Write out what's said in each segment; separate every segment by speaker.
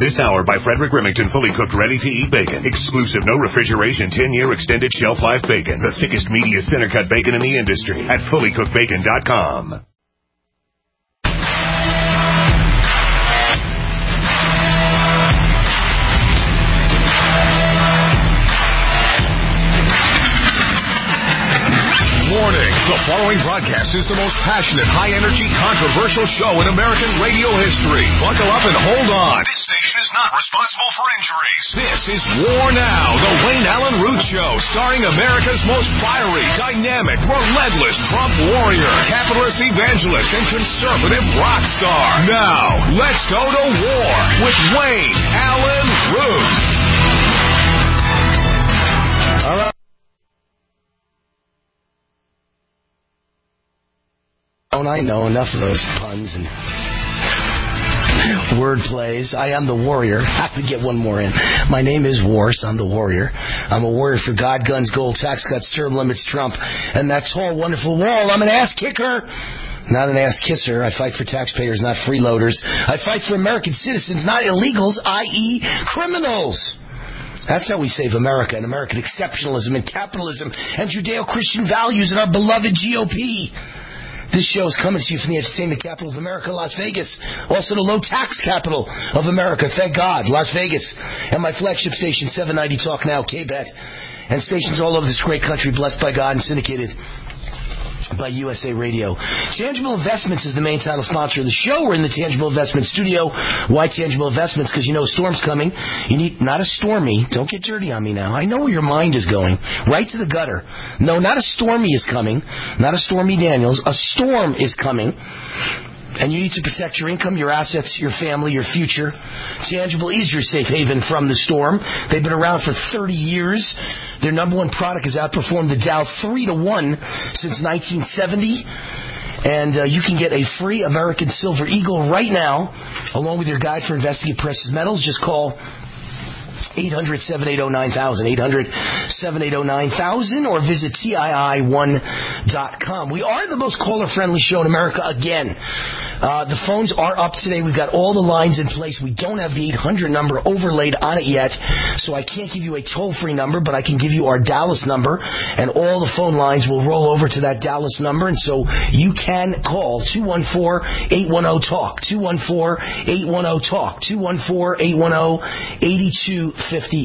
Speaker 1: This hour by Frederick Remington, fully cooked, ready-to-eat bacon. Exclusive, no refrigeration, 10-year extended shelf life bacon. The thickest, meatiest center-cut bacon in the industry at fullycookedbacon.com.
Speaker 2: Warning, the following broadcast is the most passionate, high-energy, controversial show in American radio history. Buckle up and hold on. This station is not responsible for injuries. This is War Now, the Wayne Allen Root Show, starring America's most fiery, dynamic, relentless Trump warrior, capitalist evangelist, and conservative rock star. Now, let's go to war with Wayne Allen Root. All right.
Speaker 3: Don't I know enough of those puns and word plays? I am the warrior. I could get one more in. My name is Wars. I'm the warrior. I'm a warrior for God, guns, gold, tax cuts, term limits, Trump, and that tall, wonderful wall. I'm an ass kicker, not an ass kisser. I fight for taxpayers, not freeloaders. I fight for American citizens, not illegals, i.e. criminals. That's how we save America and American exceptionalism and capitalism and Judeo-Christian values in our beloved GOP. This show is coming to you from the entertainment capital of America, Las Vegas. Also the low-tax capital of America, thank God, Las Vegas. And my flagship station, 790 Talk Now, KBET. And stations all over this great country, blessed by God and syndicated by USA Radio. Tangible Investments is the main title sponsor of the show. We're in the Tangible Investments studio. Why Tangible Investments? Because you know a storm's coming. You need, not a stormy, don't get dirty on me now. I know where your mind is going. Right to the gutter. No, not a stormy is coming. Not a Stormy Daniels. A storm is coming. And you need to protect your income, your assets, your family, your future. Tangible is your safe haven from the storm. They've been around for 30 years. Their number one product has outperformed the Dow 3-1 since 1970. And you can get a free American Silver Eagle right now, along with your guide for investing in precious metals. Just call 800-780-9000, 800-780-9000, or visit TII1.com. We are the most caller-friendly show in America again. The phones are up today. We've got all the lines in place. We don't have the 800 number overlaid on it yet, so I can't give you a toll-free number, but I can give you our Dallas number, and all the phone lines will roll over to that Dallas number, and so you can call 214-810-TALK, 214-810-TALK, 214-810-8255,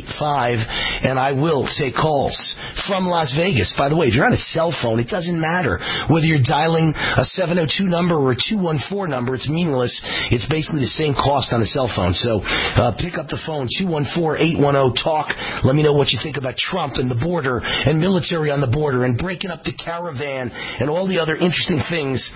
Speaker 3: and I will take calls from Las Vegas. By the way, if you're on a cell phone, it doesn't matter whether you're dialing a 702 number or a 214 number. It's meaningless. It's basically the same cost on a cell phone. So pick up the phone, 214-810-TALK. Let me know what you think about Trump and the border and military on the border and breaking up the caravan and all the other interesting things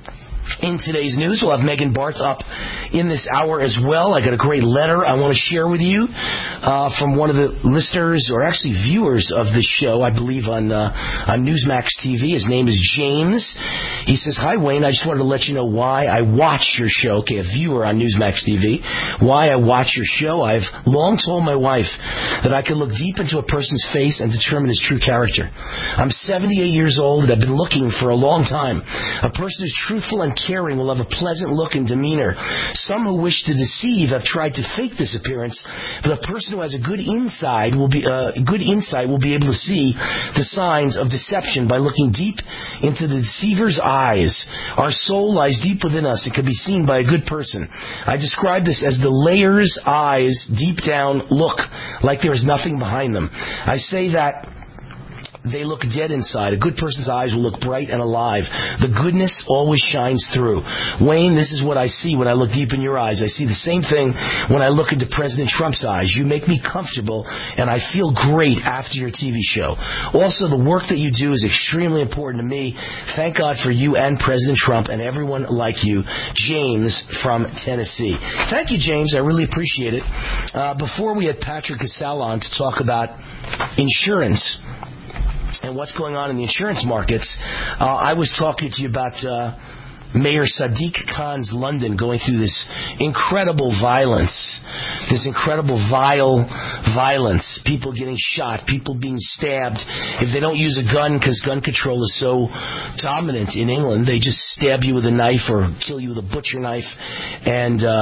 Speaker 3: in today's news. We'll have Megan Barth up in this hour as well. I got a great letter I want to share with you from one of the listeners, or actually viewers of this show, I believe on Newsmax TV. His name is James. He says, "Hi, Wayne. I just wanted to let you know why I watch your show." Okay, a viewer on Newsmax TV. Why I watch your show. I've long told my wife that I can look deep into a person's face and determine his true character. I'm 78 years old and I've been looking for a long time. A person who's truthful and caring will have a pleasant look and demeanor. Some who wish to deceive have tried to fake this appearance, but a person who has a good insight will be able to see the signs of deception by looking deep into the deceiver's eyes. Our soul lies deep within us. It can be seen by a good person. I describe this as the layer's eyes deep down look like there is nothing behind them. I say that they look dead inside. A good person's eyes will look bright and alive. The goodness always shines through. Wayne, this is what I see when I look deep in your eyes. I see the same thing when I look into President Trump's eyes. You make me comfortable, and I feel great after your TV show. Also, the work that you do is extremely important to me. Thank God for you and President Trump and everyone like you. James from Tennessee. Thank you, James. I really appreciate it. Before we had Patrick Casale on to talk about insurance and what's going on in the insurance markets, I was talking to you about Mayor Sadiq Khan's London going through this incredible violence, this incredible vile violence, people getting shot, people being stabbed. If they don't use a gun, because gun control is so dominant in England, they just stab you with a knife or kill you with a butcher knife. And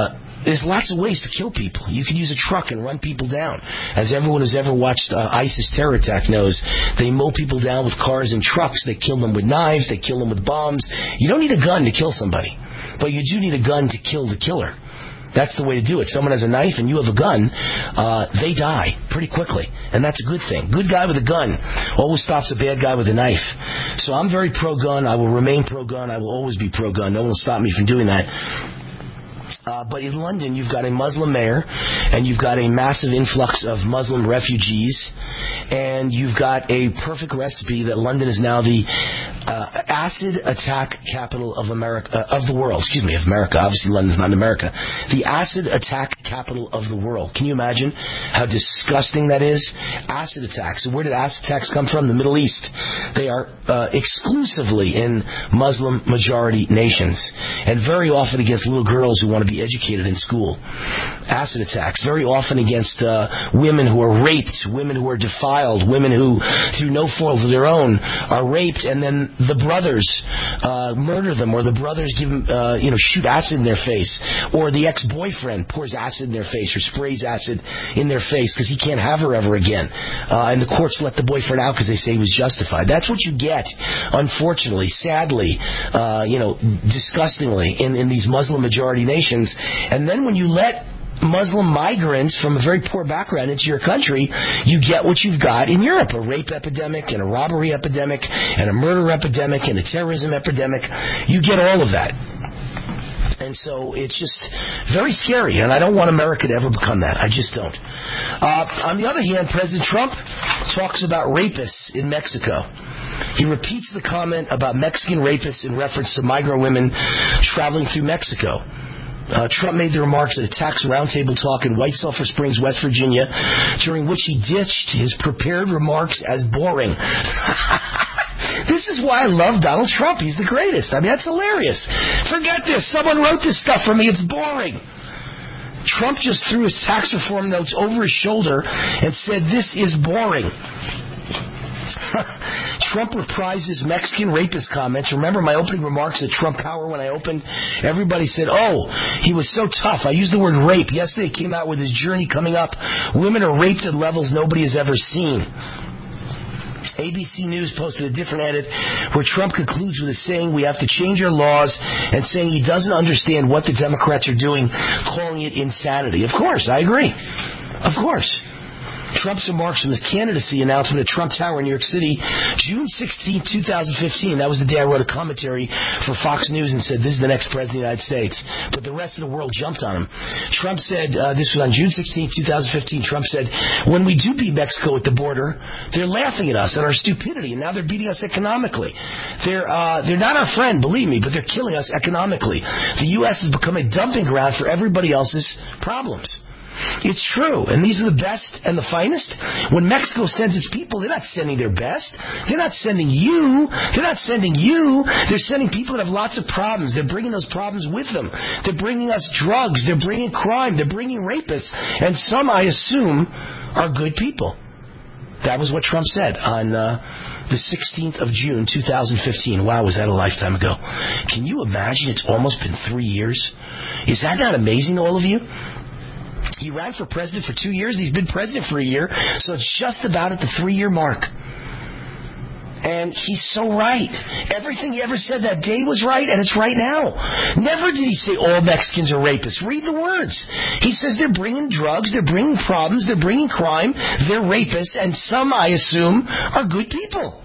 Speaker 3: There's lots of ways to kill people. You can use a truck and run people down. As everyone who's ever watched ISIS terror attack knows, they mow people down with cars and trucks. They kill them with knives. They kill them with bombs. You don't need a gun to kill somebody, but you do need a gun to kill the killer. That's the way to do it. Someone has a knife and you have a gun, they die pretty quickly. And that's a good thing. Good guy with a gun always stops a bad guy with a knife. So I'm very pro-gun. I will remain pro-gun. I will always be pro-gun. No one will stop me from doing that. But in London, you've got a Muslim mayor, and you've got a massive influx of Muslim refugees, and you've got a perfect recipe that London is now the acid attack capital of America, of the world. Excuse me, of America. Obviously, London's not in America. The acid attack capital of the world. Can you imagine how disgusting that is? Acid attacks. And where did acid attacks come from? The Middle East. They are exclusively in Muslim majority nations, and very often against little girls who want to be educated in school. Acid attacks very often against women who are raped, women who are defiled, women who, through no fault of their own, are raped, and then the brothers murder them, or the brothers give them, shoot acid in their face, or the ex-boyfriend pours acid in their face or sprays acid in their face because he can't have her ever again, and the courts let the boyfriend out because they say he was justified. That's what you get, unfortunately, sadly, disgustingly, in these Muslim majority nations. And then when you let Muslim migrants from a very poor background into your country, you get what you've got in Europe, a rape epidemic and a robbery epidemic and a murder epidemic and a terrorism epidemic. You get all of that. And so it's just very scary, and I don't want America to ever become that. I just don't. On the other hand, President Trump talks about rapists in Mexico. He repeats the comment about Mexican rapists in reference to migrant women traveling through Mexico. Trump made the remarks at a tax roundtable talk in White Sulphur Springs, West Virginia, during which he ditched his prepared remarks as boring. This is why I love Donald Trump. He's the greatest. I mean, that's hilarious. Forget this. Someone wrote this stuff for me. It's boring. Trump just threw his tax reform notes over his shoulder and said, "This is boring." Trump reprised his Mexican rapist comments. Remember my opening remarks at Trump Tower when I opened? Everybody said, "Oh, he was so tough." I used the word rape. Yesterday he came out with his journey coming up. Women are raped at levels nobody has ever seen. ABC News posted a different edit where Trump concludes with a saying, "We have to change our laws," and saying he doesn't understand what the Democrats are doing, calling it insanity. Of course, I agree. Of course. Trump's remarks from his candidacy announcement at Trump Tower in New York City, June 16, 2015. That was the day I wrote a commentary for Fox News and said, "This is the next president of the United States." But the rest of the world jumped on him. Trump said, this was on June 16, 2015, Trump said, "When we do beat Mexico at the border, they're laughing at us and our stupidity, and now they're beating us economically. They're not our friend, believe me, but they're killing us economically. The U.S. has become a dumping ground for everybody else's problems." It's true, and these are the best and the finest. When Mexico sends its people, they're not sending their best. They're not sending you. They're not sending you. They're sending people that have lots of problems. They're bringing those problems with them. They're bringing us drugs. They're bringing crime. They're bringing rapists. And some, I assume, are good people. That was what Trump said on the 16th of June, 2015. Wow, was that a lifetime ago? Can you imagine? It's almost been 3 years. Is that not amazing to all of you? He ran for president for 2 years. He's been president for a year. So it's just about at the 3-year mark. And he's so right. Everything he ever said that day was right, and it's right now. Never did he say all Mexicans are rapists. Read the words. He says they're bringing drugs, they're bringing problems, they're bringing crime, they're rapists, and some, I assume, are good people.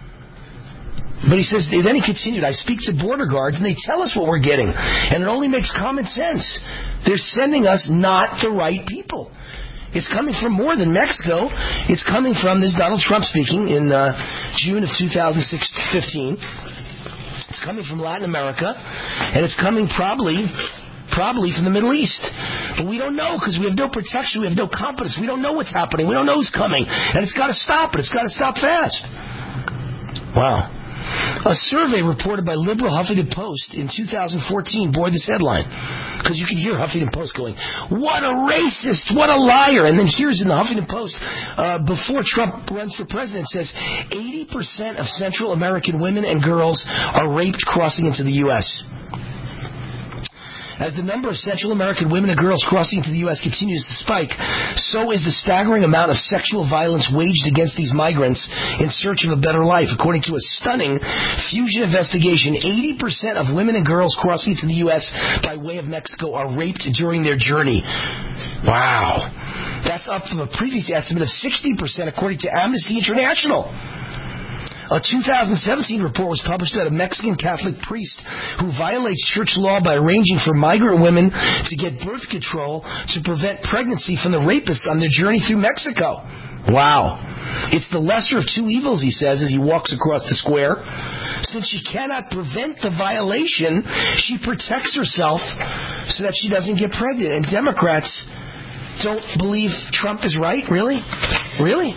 Speaker 3: But he says, then he continued, "I speak to border guards and they tell us what we're getting. And it only makes common sense. They're sending us not the right people. It's coming from more than Mexico. It's coming from," this is Donald Trump speaking in June of 2015. "It's coming from Latin America, and it's coming probably from the Middle East. But we don't know because we have no protection. We have no competence. We don't know what's happening. We don't know who's coming. And it's got to stop, and it's got to stop fast." Wow. A survey reported by liberal Huffington Post in 2014 bore this headline. Because you can hear Huffington Post going, "What a racist, what a liar." And then here's in the Huffington Post, before Trump runs for president, it says 80% of Central American women and girls are raped crossing into the U.S. As the number of Central American women and girls crossing into the U.S. continues to spike, so is the staggering amount of sexual violence waged against these migrants in search of a better life. According to a stunning Fusion investigation, 80% of women and girls crossing to the U.S. by way of Mexico are raped during their journey. Wow. That's up from a previous estimate of 60%, according to Amnesty International. A 2017 report was published about a Mexican Catholic priest who violates church law by arranging for migrant women to get birth control to prevent pregnancy from the rapists on their journey through Mexico. Wow. It's the lesser of two evils, he says, as he walks across the square. Since she cannot prevent the violation, she protects herself so that she doesn't get pregnant. And Democrats don't believe Trump is right? Really? Really?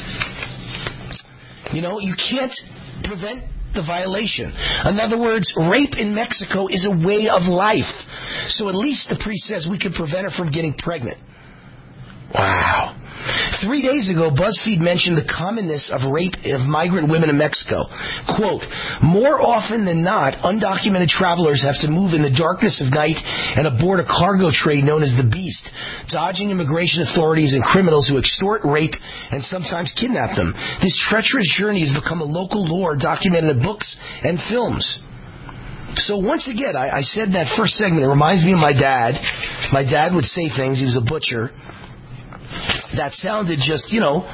Speaker 3: You know, you can't prevent the violation. In other words, rape in Mexico is a way of life. So at least the priest says we can prevent her from getting pregnant. Wow. 3 days ago, BuzzFeed mentioned the commonness of rape of migrant women in Mexico. Quote, more often than not, undocumented travelers have to move in the darkness of night and aboard a cargo train known as the Beast, dodging immigration authorities and criminals who extort, rape, and sometimes kidnap them. This treacherous journey has become a local lore documented in books and films. So once again, I said in that first segment, it reminds me of my dad. My dad would say things. He was a butcher. That sounded just,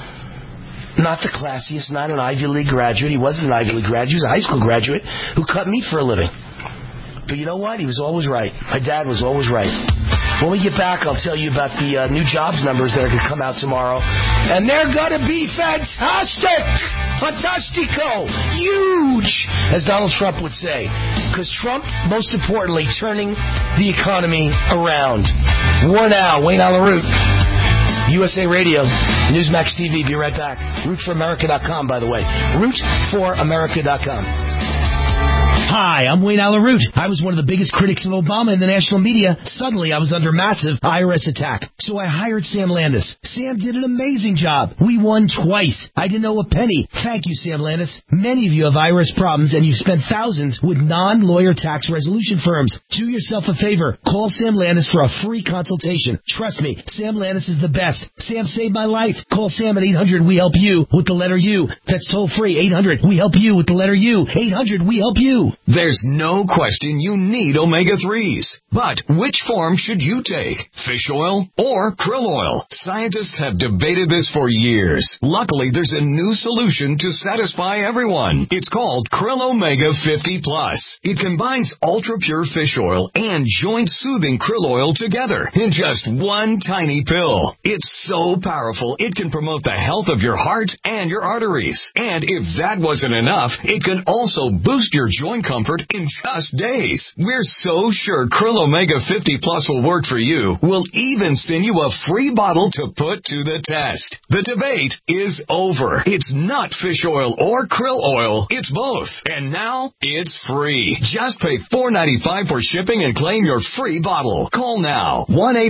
Speaker 3: not the classiest, not an Ivy League graduate. He wasn't an Ivy League graduate. He was a high school graduate who cut meat for a living. But you know what? He was always right. My dad was always right. When we get back, I'll tell you about the new jobs numbers that are going to come out tomorrow. And they're going to be fantastic! Fantastico! Huge! As Donald Trump would say. Because Trump, most importantly, turning the economy around. War Now, Wayne Allyn Root. USA Radio, Newsmax TV. Be right back. RootForAmerica.com, by the way. RootForAmerica.com. Hi, I'm Wayne Allyn Root. I was one of the biggest critics of Obama in the national media. Suddenly, I was under massive IRS attack. So I hired Sam Landis. Sam did an amazing job. We won twice. I didn't owe a penny. Thank you, Sam Landis. Many of you have IRS problems, and you've spent thousands with non-lawyer tax resolution firms. Do yourself a favor. Call Sam Landis for a free consultation. Trust me, Sam Landis is the best. Sam saved my life. Call Sam at 800-WE-HELP-YOU with the letter U. That's toll free. 800-WE-HELP-YOU with the letter U. 800-WE-HELP-YOU.
Speaker 2: There's no question you need omega-3s. But which form should you take? Fish oil or krill oil? Scientists have debated this for years. Luckily, there's a new solution to satisfy everyone. It's called Krill Omega 50 Plus. It combines ultra-pure fish oil and joint-soothing krill oil together in just one tiny pill. It's so powerful, it can promote the health of your heart and your arteries. And if that wasn't enough, it can also boost your joint comfort in just days. We're so sure Krill Omega 50 Plus will work for you. We'll even send you a free bottle to put to the test. The debate is over. It's not fish oil or krill oil. It's both. And now it's free. Just pay $4.95 for shipping and claim your free bottle. Call now.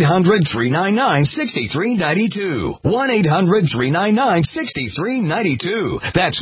Speaker 2: 1-800-399-6392. 1-800-399-6392. That's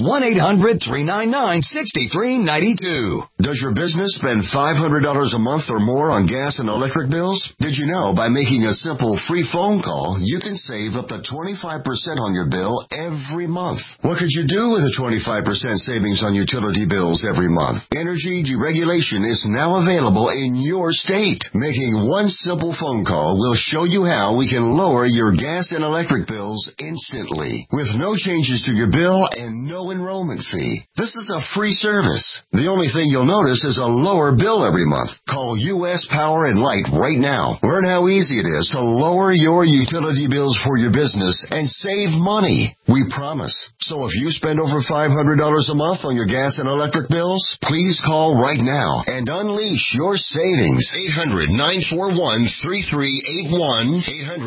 Speaker 2: 1-800-399-6392.
Speaker 4: Does your business spend $500 a month or more on gas and electric bills? Did you know by making a simple free phone call, you can save up to 25% on your bill every month? What could you do with a 25% savings on utility bills every month? Energy deregulation is now available in your state. Making one simple phone call will show you how we can lower your gas and electric bills instantly with no changes to your bill and no enrollment fee. This is a free service. The only thing you'll notice is a lower bill every month. Call U.S. Power and Light right now. Learn how easy it is to lower your utility bills for your business and save money. We promise. So if you spend over $500 a month on your gas and electric bills, please call right now and unleash your savings. 800-941-3381.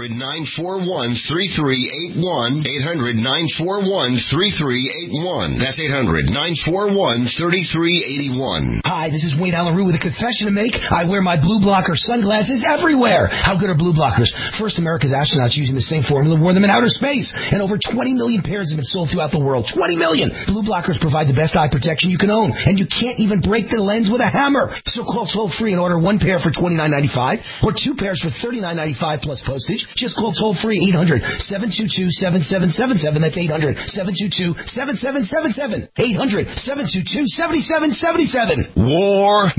Speaker 4: 800-941-3381. 800-941-3381. That's 800-941-3381. Bitcoin.
Speaker 3: Hi, this is Wayne Allen Root with a confession to make. I wear my blue blocker sunglasses everywhere. How good are blue blockers? First, America's astronauts using the same formula wore them in outer space, and over 20 million pairs have been sold throughout the world. 20 million! Blue blockers provide the best eye protection you can own, and you can't even break the lens with a hammer. So call toll-free and order one pair for $29.95 or two pairs for $39.95 plus postage. Just call toll-free 800-722-7777. That's 800-722-7777. 800-722-7777.
Speaker 5: War.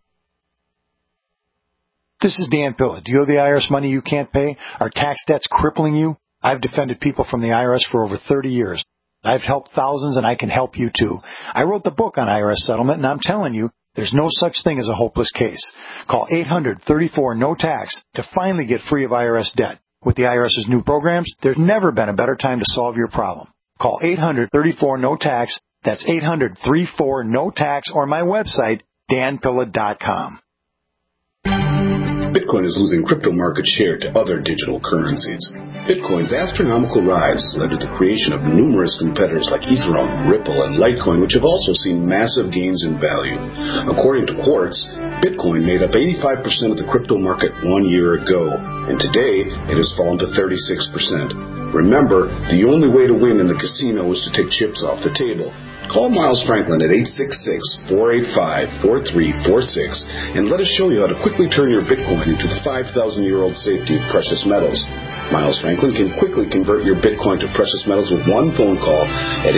Speaker 5: This is Dan Pilla. Do you owe the IRS money you can't pay? Are tax debts crippling you? I've defended people from the IRS for over 30 years. I've helped thousands, and I can help you too. I wrote the book on IRS settlement, and I'm telling you, there's no such thing as a hopeless case. Call 800-34-NO-TAX to finally get free of IRS debt. With the IRS's new programs, there's never been a better time to solve your problem. Call 800-34-NO-TAX. That's 800-34-NO-TAX, or my website, danpilla.com.
Speaker 6: Bitcoin is losing crypto market share to other digital currencies. Bitcoin's astronomical rise has led to the creation of numerous competitors like Ethereum, Ripple, and Litecoin, which have also seen massive gains in value. According to Quartz, Bitcoin made up 85% of the crypto market 1 year ago, and today it has fallen to 36%. Remember, the only way to win in the casino is to take chips off the table. Call Miles Franklin at 866-485-4346 and let us show you how to quickly turn your Bitcoin into the 5,000-year-old safety of precious metals. Miles Franklin can quickly convert your Bitcoin to precious metals with one phone call at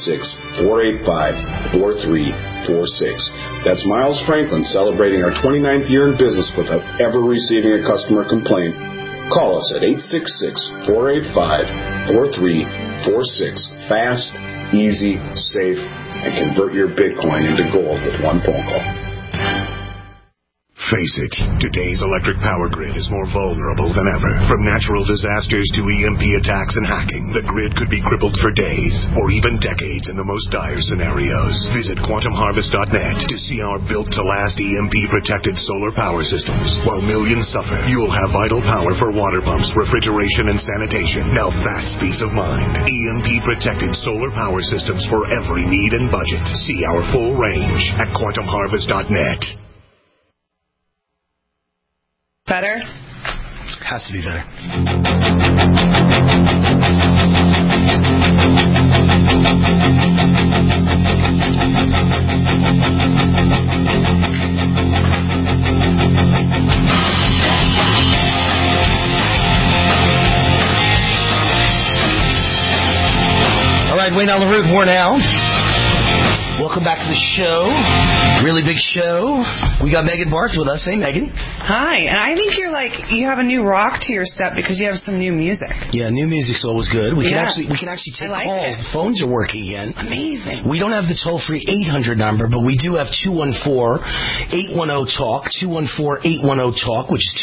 Speaker 6: 866-485-4346. That's Miles Franklin celebrating our 29th year in business without ever receiving a customer complaint. Call us at 866-485-4346. Fast, easy, safe, and convert your Bitcoin into gold with one phone call.
Speaker 1: Face it, today's electric power grid is more vulnerable than ever. From natural disasters to EMP attacks and hacking, the grid could be crippled for days or even decades in the most dire scenarios. Visit quantumharvest.net to see our built-to-last EMP-protected solar power systems. While millions suffer, you'll have vital power for water pumps, refrigeration, and sanitation. Now that's peace of mind. EMP-protected solar power systems for every need and budget. See our full range at quantumharvest.net.
Speaker 7: Better?
Speaker 3: Has to be better. All right, Wayne Allen Root, War Now. Welcome back to the show. Really big show. We got Megan Barth with us. Hey, Megan.
Speaker 7: Hi. And I think you have a new rock to your step because you have some new music.
Speaker 3: Yeah, new music's always good. We can actually take calls. The phones are working again.
Speaker 7: Amazing.
Speaker 3: We don't have the toll-free 800 number, but we do have 214-810-TALK, 214-810-TALK, which is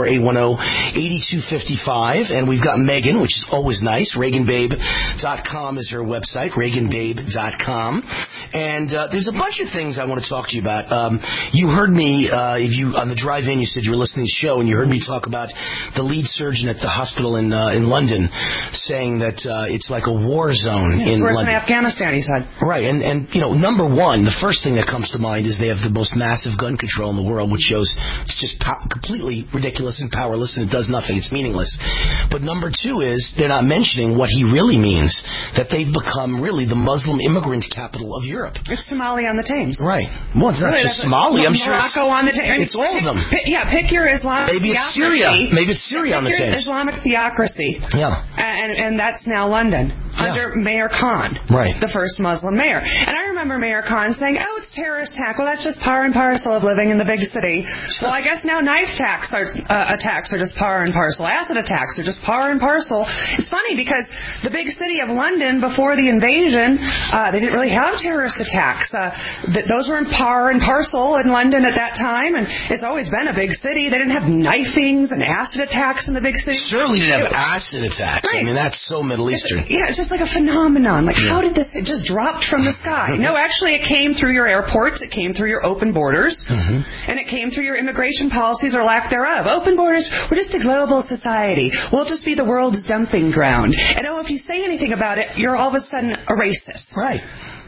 Speaker 3: 214-810-8255. And we've got Megan, which is always nice. ReaganBabe.com is her website, ReaganBabe.com. And there's a bunch of things I want to talk to you about. You heard me, on the drive-in, you said you were listening to the show, and you heard me talk about the lead surgeon at the hospital in London saying that it's like a war zone in London.
Speaker 7: It's worse than Afghanistan, he said.
Speaker 3: Right, and number one, the first thing that comes to mind is they have the most massive gun control in the world, which shows it's just completely ridiculous and powerless, and it does nothing. It's meaningless. But number two is they're not mentioning what he really means, that they've become really the Muslim immigrant capital of Europe.
Speaker 7: It's Somalia on the Thames.
Speaker 3: Right. Well, it's not just Somalia. I'm sure
Speaker 7: Morocco on the Thames.
Speaker 3: It's all of them.
Speaker 7: Pick your Islamic
Speaker 3: Maybe it's Syria. Maybe it's Syria on the Thames.
Speaker 7: Islamic theocracy.
Speaker 3: Yeah.
Speaker 7: And that's now London. Under Mayor Khan.
Speaker 3: Right.
Speaker 7: The first Muslim mayor. And I remember Mayor Khan saying, it's terrorist attack. Well, that's just par and parcel of living in the big city. Well, I guess now knife attacks are just par and parcel. Acid attacks are just par and parcel. It's funny because the big city of London before the invasion, they didn't really have terrorist attacks. Those were in par and parcel in London at that time, and it's always been a big city. They didn't have knifings and acid attacks in the big city.
Speaker 3: Certainly didn't have acid attacks. Right. I mean, that's so Middle Eastern.
Speaker 7: It's just like a phenomenon. Like, how did this? It just dropped from the sky. No, actually, it came through your airports. It came through your open borders. And it came through your immigration policies or lack thereof. Open borders, we're just a global society. We'll just be the world's dumping ground. And if you say anything about it, you're all of a sudden a racist.
Speaker 3: Right.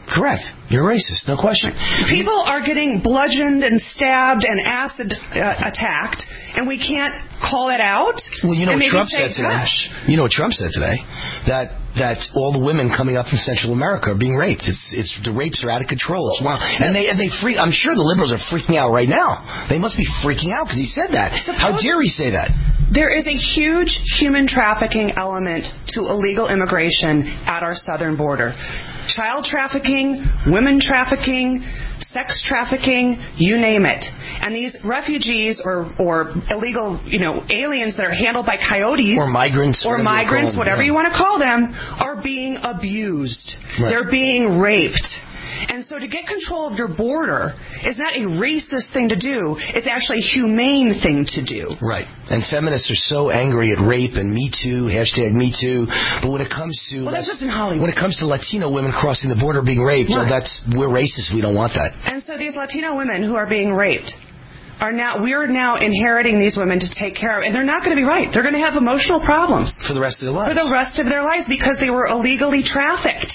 Speaker 3: Correct. You're racist, no question.
Speaker 7: People are getting bludgeoned and stabbed and acid attacked, and we can't call it out.
Speaker 3: Well, you know what Trump said today? You know what Trump said today? That all the women coming up from Central America are being raped. It's the rapes are out of control. It's wild. And they freak. I'm sure the liberals are freaking out right now. They must be freaking out because he said that. How dare he say that?
Speaker 7: There is a huge human trafficking element to illegal immigration at our southern border. Child trafficking, women trafficking, sex trafficking, you name it. And these refugees or illegal, aliens that are handled by coyotes
Speaker 3: or migrants,
Speaker 7: whatever you want to call them, are being abused.
Speaker 3: Right.
Speaker 7: They're being raped. And so to get control of your border is not a racist thing to do. It's actually a humane thing to do.
Speaker 3: Right. And feminists are so angry at rape and Me Too, hashtag Me Too. But when it comes to...
Speaker 7: Well, that's just in Hollywood.
Speaker 3: When it comes to Latino women crossing the border being raped, we're racist. We don't want that.
Speaker 7: And so these Latino women who are being raped, we're now inheriting these women to take care of, and they're not going to be right. They're going to have emotional problems.
Speaker 3: For the rest of their lives.
Speaker 7: For the rest of their lives, because they were illegally trafficked.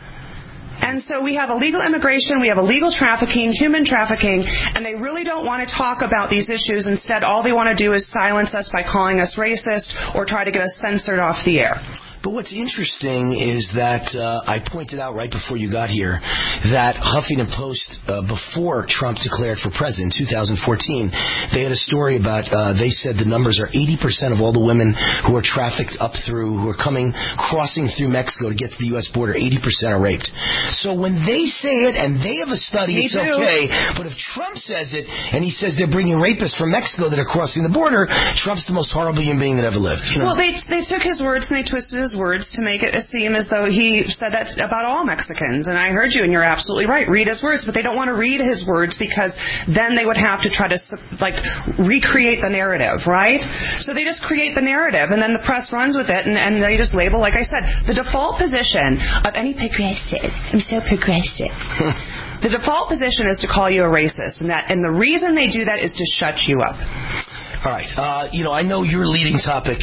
Speaker 7: And so we have illegal immigration, we have illegal trafficking, human trafficking, and they really don't want to talk about these issues. Instead, all they want to do is silence us by calling us racist or try to get us censored off the air.
Speaker 3: But what's interesting is that I pointed out right before you got here that Huffington Post, before Trump declared for president in 2014, they had a story about, they said the numbers are 80% of all the women who are trafficked who are crossing through Mexico to get to the U.S. border, 80% are raped. So when they say it, and they have a study, it's okay, but if Trump says it, and he says they're bringing rapists from Mexico that are crossing the border, Trump's the most horrible human being that ever lived.
Speaker 7: Well, they took his words and they twisted his words to make it seem as though he said that about all Mexicans. And I heard you, and you're absolutely right. Read his words, but they don't want to read his words because then they would have to try to recreate the narrative, right? So they just create the narrative, and then the press runs with it, and they just label, like I said, the default position of any progressive. I'm so progressive. The default position is to call you a racist, and the reason they do that is to shut you up.
Speaker 3: All right. I know your leading topic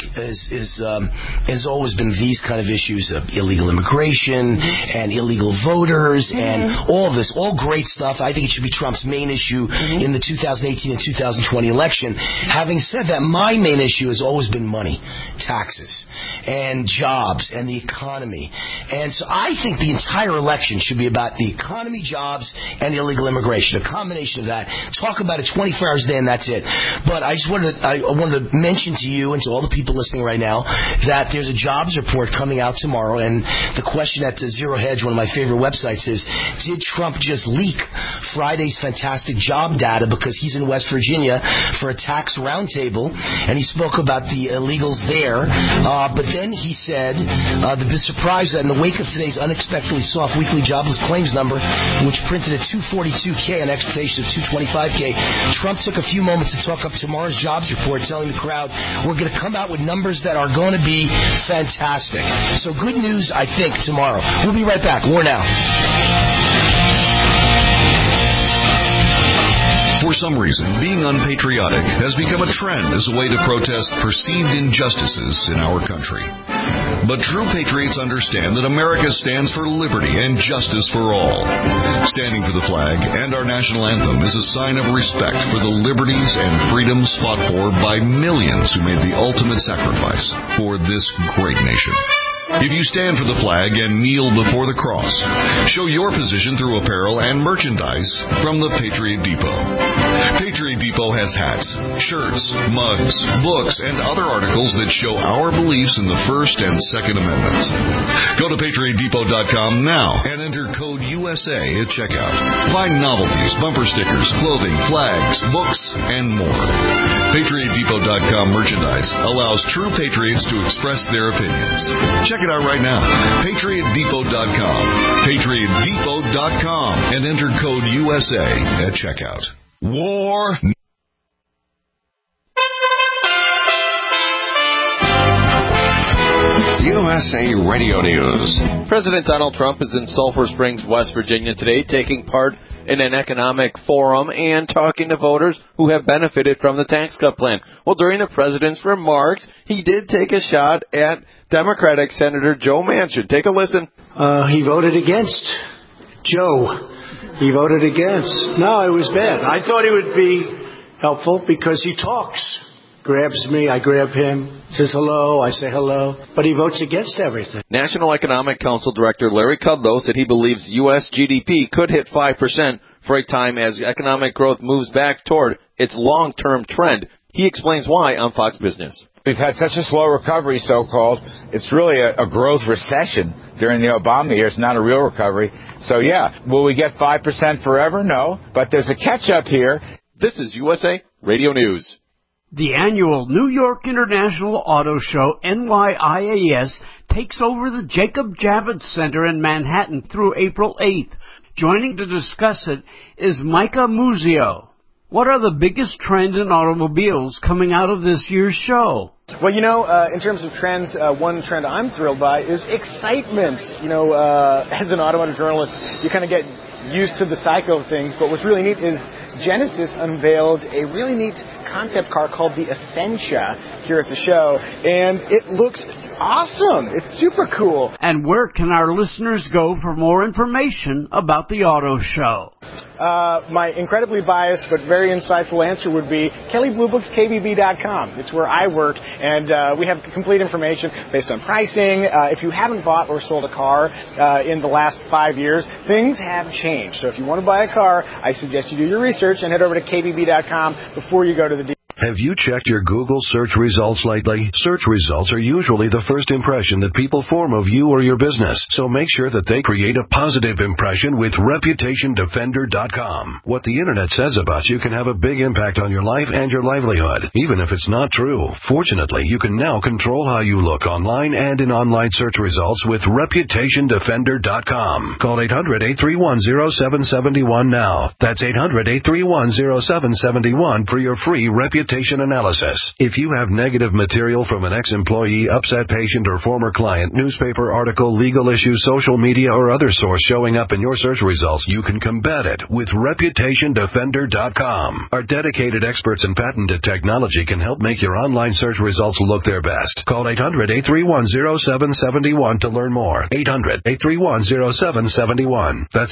Speaker 3: has always been these kind of issues of illegal immigration and illegal voters and all of this, all great stuff. I think it should be Trump's main issue in the 2018 and 2020 election. Having said that, my main issue has always been money, taxes, and jobs and the economy. And so I think the entire election should be about the economy, jobs, and illegal immigration, a combination of that. Talk about it 24 hours a day, and that's it. But I wanted to mention to you and to all the people listening right now that there's a jobs report coming out tomorrow, and the question at Zero Hedge, one of my favorite websites, is, did Trump just leak Friday's fantastic job data because he's in West Virginia for a tax roundtable, and he spoke about the illegals there, but then he said the surprise that in the wake of today's unexpectedly soft weekly jobless claims number, which printed at 242K on expectation of 225K, Trump took a few moments to talk up tomorrow's jobs report, telling the crowd we're going to come out with numbers that are going to be fantastic. So good news, I think, tomorrow. We'll be right back. More now.
Speaker 2: For some reason, being unpatriotic has become a trend as a way to protest perceived injustices in our country. But true patriots understand that America stands for liberty and justice for all. Standing for the flag and our national anthem is a sign of respect for the liberties and freedoms fought for by millions who made the ultimate sacrifice for this great nation. If you stand for the flag and kneel before the cross, show your position through apparel and merchandise from the Patriot Depot. Patriot Depot has hats, shirts, mugs, books, and other articles that show our beliefs in the First and Second Amendments. Go to PatriotDepot.com now and enter code USA at checkout. Find novelties, bumper stickers, clothing, flags, books, and more. PatriotDepot.com merchandise allows true patriots to express their opinions. Check it out right now. PatriotDepot.com. PatriotDepot.com and enter code USA at checkout. War.
Speaker 8: USA Radio News.
Speaker 9: President Donald Trump is in Sulphur Springs, West Virginia today, taking part in an economic forum and talking to voters who have benefited from the tax cut plan. Well, during the president's remarks, he did take a shot at Democratic Senator Joe Manchin. Take a listen.
Speaker 10: He voted against Joe. He voted against. No, it was bad. I thought he would be helpful because he talks. Grabs me, I grab him, says hello, I say hello. But he votes against everything.
Speaker 9: National Economic Council Director Larry Kudlow said he believes U.S. GDP could hit 5% for a time as economic growth moves back toward its long-term trend. He explains why on Fox Business.
Speaker 11: We've had such a slow recovery, so-called. It's really a growth recession during the Obama years, not a real recovery. So, yeah, will we get 5% forever? No. But there's a catch-up here.
Speaker 9: This is USA Radio News.
Speaker 12: The annual New York International Auto Show, NYIAS, takes over the Jacob Javits Center in Manhattan through April 8th. Joining to discuss it is Micah Muzio. What are the biggest trends in automobiles coming out of this year's show?
Speaker 13: Well, in terms of trends, one trend I'm thrilled by is excitement. As an automotive journalist, you kind of get used to the cycle of things, but what's really neat is Genesis unveiled a really neat concept car called the Essentia here at the show, and it looks awesome. It's super cool.
Speaker 12: And where can our listeners go for more information about the auto show?
Speaker 13: My incredibly biased but very insightful answer would be KellyBlueBooksKBB.com. It's where I work, and we have complete information based on pricing. If you haven't bought or sold a car in the last 5 years, things have changed. So if you want to buy a car, I suggest you do your research and head over to KBB.com before you go to the dealer.
Speaker 1: Have you checked your Google search results lately? Search results are usually the first impression that people form of you or your business, so make sure that they create a positive impression with ReputationDefender.com. What the Internet says about you can have a big impact on your life and your livelihood, even if it's not true. Fortunately, you can now control how you look online and in online search results with ReputationDefender.com. Call 800-831-0771 now. That's 800-831-0771 for your free reputation analysis. If you have negative material from an ex-employee, upset patient, or former client, newspaper article, legal issue, social media, or other source showing up in your search results, you can combat it with ReputationDefender.com. Our dedicated experts in patented technology can help make your online search results look their best. Call 800-831-0771 to learn more. 800-831-0771. That's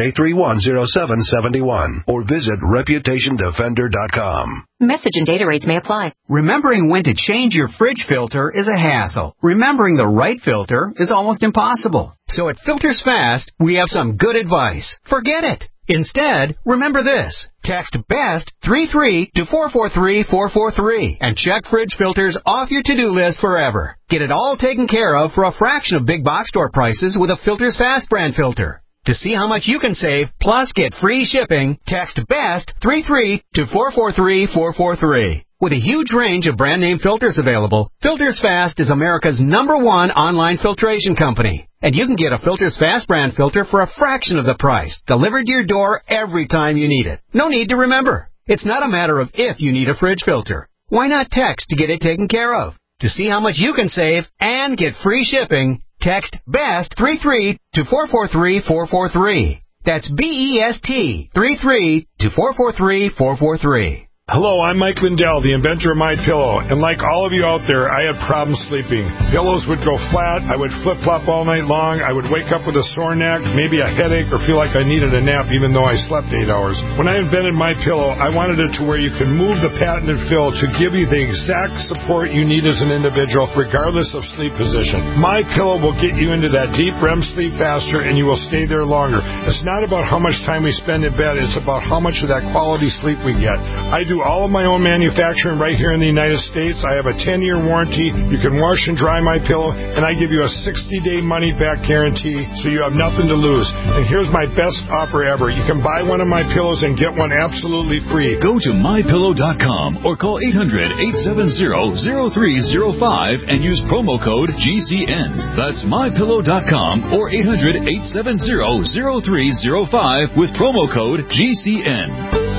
Speaker 1: 800-831-0771. Or visit ReputationDefender.com.
Speaker 14: Message and data rates may apply.
Speaker 15: Remembering when to change your fridge filter is a hassle. Remembering the right filter is almost impossible. So at Filters Fast, we have some good advice. Forget it. Instead, remember this. Text BEST 33 to 443-443 and check fridge filters off your to-do list forever. Get it all taken care of for a fraction of big box store prices with a Filters Fast brand filter. To see how much you can save, plus get free shipping, text BEST 33 to 443-443. With a huge range of brand name filters available, Filters Fast is America's #1 online filtration company. And you can get a Filters Fast brand filter for a fraction of the price, delivered to your door every time you need it. No need to remember. It's not a matter of if you need a fridge filter. Why not text to get it taken care of? To see how much you can save and get free shipping, text BEST 33 to 443-443. That's BEST 33 to 443-443.
Speaker 16: Hello, I'm Mike Lindell, the inventor of MyPillow, and like all of you out there, I had problems sleeping. Pillows would go flat, I would flip-flop all night long, I would wake up with a sore neck, maybe a headache, or feel like I needed a nap even though I slept 8 hours. When I invented MyPillow, I wanted it to where you can move the patented fill to give you the exact support you need as an individual, regardless of sleep position. MyPillow will get you into that deep REM sleep faster, and you will stay there longer. It's not about how much time we spend in bed, it's about how much of that quality sleep we get. I do all of my own manufacturing right here in the United States. I have a 10-year warranty. You can wash and dry MyPillow, and I give you a 60-day money-back guarantee, so you have nothing to lose. And here's my best offer ever. You can buy one of my pillows and get one absolutely free.
Speaker 17: Go to MyPillow.com or call 800-870-0305 and use promo code GCN. That's MyPillow.com or 800-870-0305 with promo code GCN.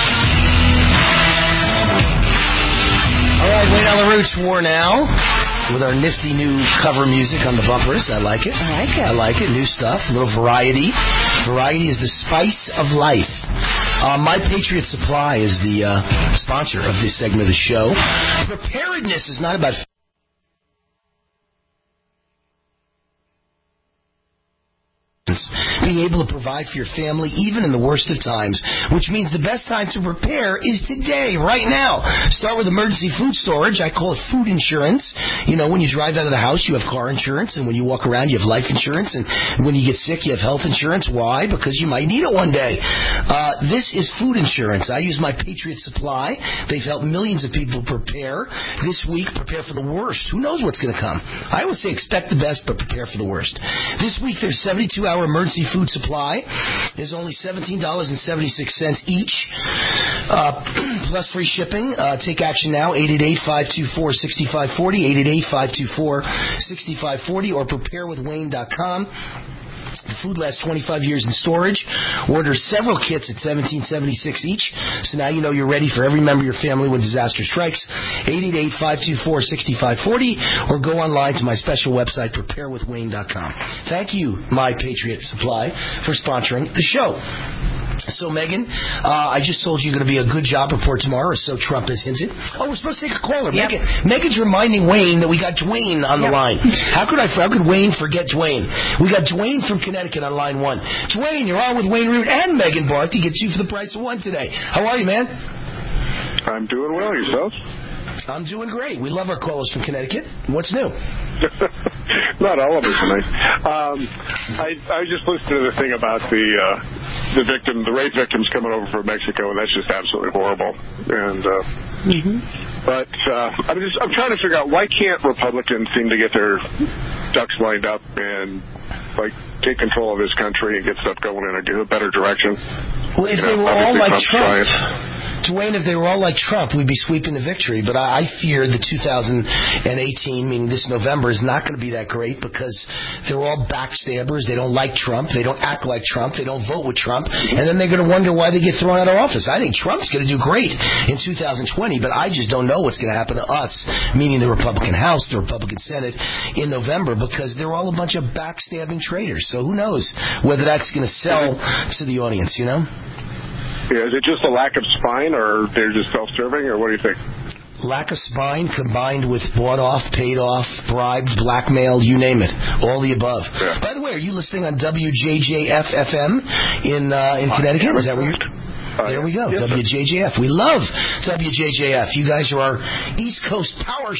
Speaker 3: War now. with our nifty new cover music on the bumpers. I like it. I like it. New stuff. A little variety. Variety is the spice of life. My Patriot Supply is the sponsor of this segment of the show. Preparedness is not about being able to provide for your family even in the worst of times, which means the best time to prepare is today, right now. Start with emergency food storage. I call it food insurance. You know, when you drive out of the house, you have car insurance, and when you walk around, you have life insurance, and when you get sick, you have health insurance. Why? Because you might need it one day. This is food insurance. I use my Patriot Supply. They've helped millions of people prepare. This week, prepare for the worst. Who knows what's going to come? I always say expect the best, but prepare for the worst. This week, there's 72-hour emergency food supply. There's only $17.76 each, plus free shipping. Take action now, 888-524-6540, 888-524-6540, or preparewithwayne.com. The food lasts 25 years in storage. Order several kits at $17.76 each. So now you know you're ready for every member of your family when disaster strikes. 888-524-6540, or go online to my special website, preparewithwayne.com. Thank you, My Patriot Supply, for sponsoring the show. So, Megan, I just told you you're going to be a good job report tomorrow, or so Trump has hinted. Oh, we're supposed to take a caller. Yep. Megan's reminding Wayne that we got Dwayne on the line. How could Wayne forget Dwayne? We got Dwayne from Connecticut on line 1. Dwayne, you're on with Wayne Root and Megan Barth. He gets you for the price of one today. How are you, man?
Speaker 14: I'm doing well. Yourself?
Speaker 3: I'm doing great. We love our callers from Connecticut. What's new?
Speaker 14: Not all of us tonight. I just listened to the thing about the rape victims coming over from Mexico, and that's just absolutely horrible. And but I'm trying to figure out, why can't Republicans seem to get their ducks lined up and take control of this country and get stuff going in a better direction?
Speaker 3: Well, if they were all like Trump. Dwayne, if they were all like Trump, we'd be sweeping the victory. But I fear the 2018, meaning this November, is not going to be that great because they're all backstabbers. They don't like Trump. They don't act like Trump. They don't vote with Trump. And then they're going to wonder why they get thrown out of office. I think Trump's going to do great in 2020, but I just don't know what's going to happen to us, meaning the Republican House, the Republican Senate, in November, because they're all a bunch of backstabbing traitors. So who knows whether that's going to sell to the audience, you know?
Speaker 14: Yeah, is it just a lack of spine, or they're just self-serving, or what do you think?
Speaker 3: Lack of spine combined with bought off, paid off, bribed, blackmailed, you name it. All the above. Yeah. By the way, are you listening on WJJF-FM in Connecticut? Is that where you're... There we go, yes, WJJF. We love WJJF. You guys are our East Coast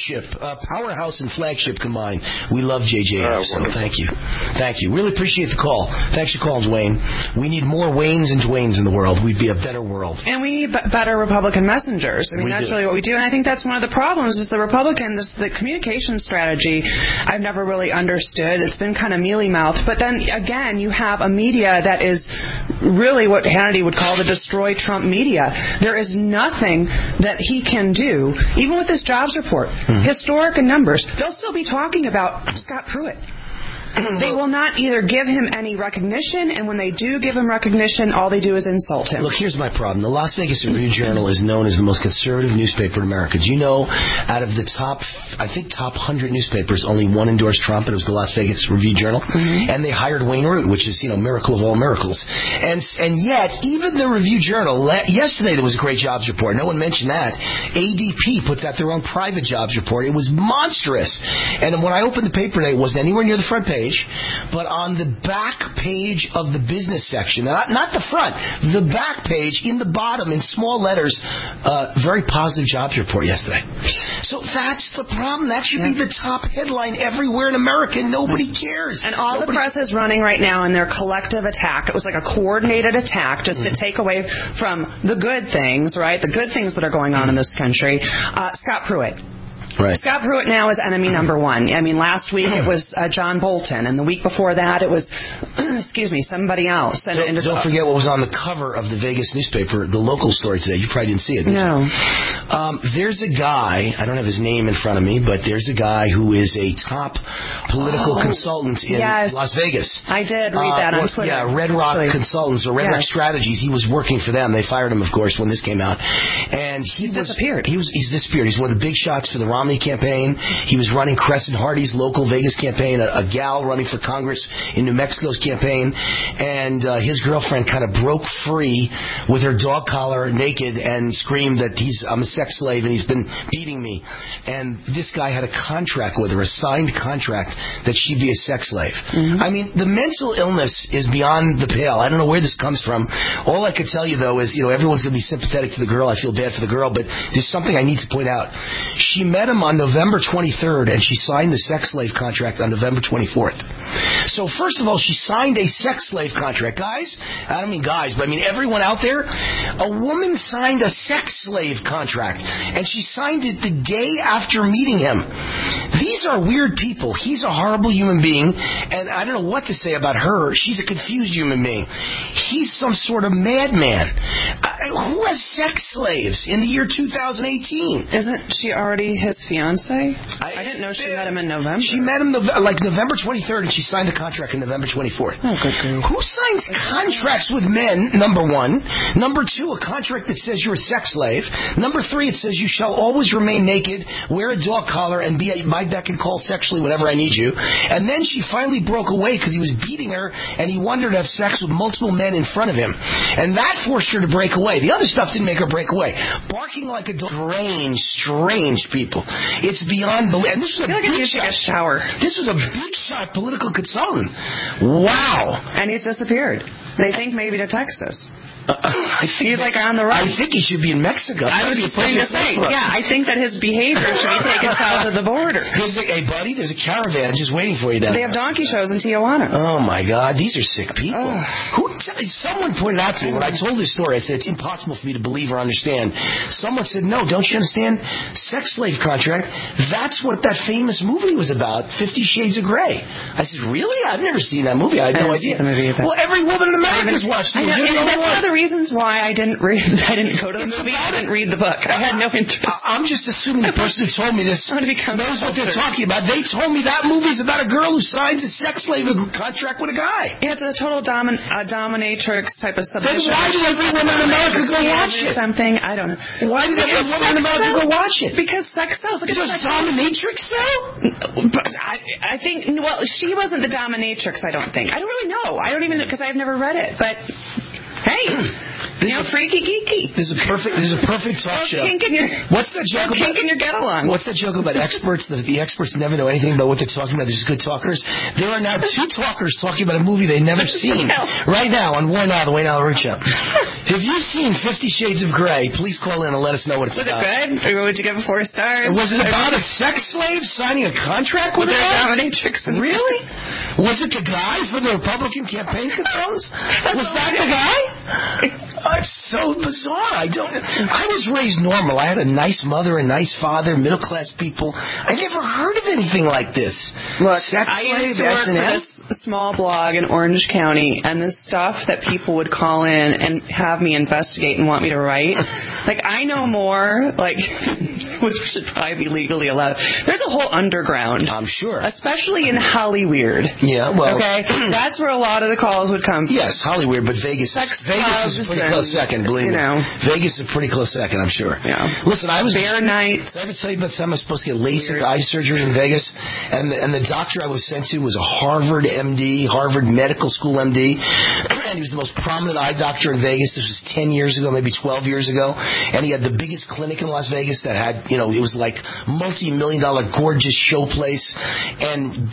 Speaker 3: powerhouse and flagship combined. We love JJF, so thank you. Thank you. Really appreciate the call. Thanks for calling, Wayne. We need more Waynes and Dwaynes in the world. We'd be a better world.
Speaker 7: And we need better Republican messengers. I mean, that's really what we do. And I think that's one of the problems is the communication strategy I've never really understood. It's been kind of mealy-mouthed. But then, again, you have a media that is really what Hannity would call the destroy Trump media. There is nothing that he can do, even with his jobs report, historic in numbers. They'll still be talking about Scott Pruitt. They will not either give him any recognition, and when they do give him recognition, all they do is insult him.
Speaker 3: Look, here's my problem. The Las Vegas Review-Journal is known as the most conservative newspaper in America. Do you know, out of the top 100 newspapers, only one endorsed Trump, and it was the Las Vegas Review-Journal, and they hired Wayne Root, which is, miracle of all miracles. And yet, even the Review-Journal, yesterday there was a great jobs report. No one mentioned that. ADP puts out their own private jobs report. It was monstrous. And when I opened the paper today, it wasn't anywhere near the front page, but on the back page of the business section, not the front, the back page, in the bottom, in small letters, very positive jobs report yesterday. So that's the problem. That should be the top headline everywhere in America. Nobody cares.
Speaker 7: And the press is running right now in their collective attack. It was like a coordinated attack just to take away from the good things, right? The good things that are going on in this country. Scott Pruitt.
Speaker 3: Right.
Speaker 7: Scott Pruitt now is enemy number one. I mean, last week it was John Bolton, and the week before that it was, somebody else. And
Speaker 3: don't forget what was on the cover of the Vegas newspaper, the local story today. You probably didn't see it.
Speaker 7: No.
Speaker 3: There's a guy, I don't have his name in front of me, but there's a guy who is a top political consultant in Las Vegas.
Speaker 7: I did read that on Twitter.
Speaker 3: Yeah, Red Rock Consultants, or Red Rock Strategies. He was working for them. They fired him, of course, when this came out. And he's disappeared. He's disappeared. He's one of the big shots for the Romney Romney campaign. He was running Crescent Hardy's local Vegas campaign, a gal running for Congress in New Mexico's campaign, and his girlfriend kind of broke free with her dog collar naked and screamed that I'm a sex slave and he's been beating me. And this guy had a contract with her, a signed contract that she'd be a sex slave. I mean, the mental illness is beyond the pale. I don't know where this comes from. All I could tell you, though, is, everyone's going to be sympathetic to the girl. I feel bad for the girl, but there's something I need to point out. She met him on November 23rd, and she signed the sex slave contract on November 24th. So, first of all, she signed a sex slave contract. Guys, I don't mean guys, but I mean everyone out there, a woman signed a sex slave contract, and she signed it the day after meeting him. These are weird people. He's a horrible human being, and I don't know what to say about her. She's a confused human being. He's some sort of madman. Who has sex slaves in the year 2018?
Speaker 7: Isn't she already his fiancée? I didn't know she met him in November.
Speaker 3: She met him November 23rd, and she signed a contract on November 24th.
Speaker 7: Oh, good grief.
Speaker 3: Who signs contracts with men, number one? Number two, a contract that says you're a sex slave. Number three, it says you shall always remain naked, wear a dog collar, and be at my beck and call sexually whenever I need you. And then she finally broke away because he was beating her, and he wanted her to have sex with multiple men in front of him. And that forced her to break away. The other stuff didn't make her break away. Barking like a dog. Strange people. It's beyond belief. And this was
Speaker 7: a shower.
Speaker 3: This was a big shot political consultant. Wow.
Speaker 7: And he's disappeared. They think maybe to Texas. He's on the run.
Speaker 3: I think he should be in Mexico.
Speaker 7: I was just going to say, I think that his behavior should be taken south of the border.
Speaker 3: Hey, buddy, there's a caravan just waiting for you down there.
Speaker 7: They have donkey shows in Tijuana.
Speaker 3: Oh, my God. These are sick people. Someone pointed out to me when I told this story, I said, it's impossible for me to believe or understand. Someone said, no, don't you understand? Sex slave contract, that's what that famous movie was about, 50 Shades of Grey. I said, really? I've never seen that movie. I had no idea. Well, every woman in America has watched it.
Speaker 7: That's one of the reasons why I didn't go to the movie. I didn't read the book. I had no interest.
Speaker 3: I'm just assuming the person who told me this knows what they're talking about. They told me that movie's about a girl who signs a sex slave contract with a guy.
Speaker 7: Yeah, it's a total dominatrix type of submission.
Speaker 3: Then why did every woman in America go watch it?
Speaker 7: Something, I don't know.
Speaker 3: Why did every woman in America go watch it?
Speaker 7: Because sex sells.
Speaker 3: Does dominatrix sell?
Speaker 7: But I think, she wasn't the dominatrix, I don't think. I don't really know. I don't even know because I've never read it. But hey, freaky geeky.
Speaker 3: This is a perfect talk show. What's that joke about?
Speaker 7: Kink in your get along.
Speaker 3: What's that joke about experts? The experts never know anything about what they're talking about. They're just good talkers. There are now two talkers talking about a movie they've never seen. Right now on War Now, the Wayne Allyn Root Show. If you've seen 50 Shades of Grey, please call in and let us know what it's about.
Speaker 7: Was it good? Or would you give it 4 stars?
Speaker 3: Was it about a sex slave signing a contract with a
Speaker 7: dominatrix?
Speaker 3: Really? Was it the guy from the Republican campaign controls? Was that the guy? It's so bizarre. I was raised normal. I had a nice mother, a nice father, middle class people. I never heard of anything like this.
Speaker 7: Look,
Speaker 3: sex
Speaker 7: I used to work for this small blog in Orange County, and the stuff that people would call in and have me investigate and want me to write, I know more, which should probably be legally allowed. There's a whole underground.
Speaker 3: I'm sure.
Speaker 7: Especially in Hollywood.
Speaker 3: Yeah, well.
Speaker 7: Okay? That's where a lot of the calls would come from.
Speaker 3: Yes, Hollywood, but Vegas is a pretty close second, believe me. Vegas is a pretty close second, I'm sure.
Speaker 7: Yeah.
Speaker 3: Listen, I was...
Speaker 7: Bear night.
Speaker 3: Did I ever tell you about the time I was supposed to get LASIK eye surgery in Vegas? And the doctor I was sent to was a Harvard MD, Harvard Medical School MD. And he was the most prominent eye doctor in Vegas. This was 10 years ago, maybe 12 years ago. And he had the biggest clinic in Las Vegas that had, it was like multi-million-dollar gorgeous show place. And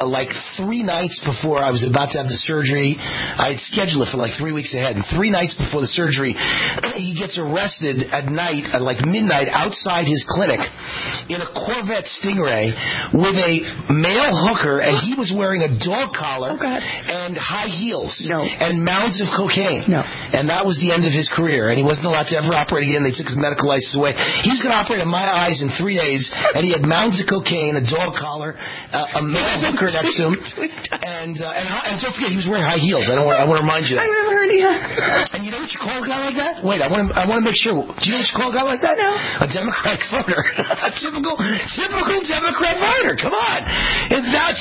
Speaker 3: 3 nights before I was about to have the surgery, I had scheduled it for 3 weeks ahead. And 3 nights before the surgery, he gets arrested at night, at midnight, outside his clinic in a Corvette Stingray with a male hooker, and he was wearing a dog collar and high heels and mounds of cocaine. And that was the end of his career, and he wasn't allowed to ever operate again. They took his medical license away. He was going to operate on my eyes in 3 days, and he had mounds of cocaine, a dog collar, a male hooker next to him, and don't forget, he was wearing high heels. I want to remind you that.
Speaker 7: I never heard of that.
Speaker 3: And you know what you call a guy like that? Wait, I want to make sure. Do you know what you call a guy like that?
Speaker 7: No.
Speaker 3: A Democratic voter. A typical Democrat voter. Come on. And now to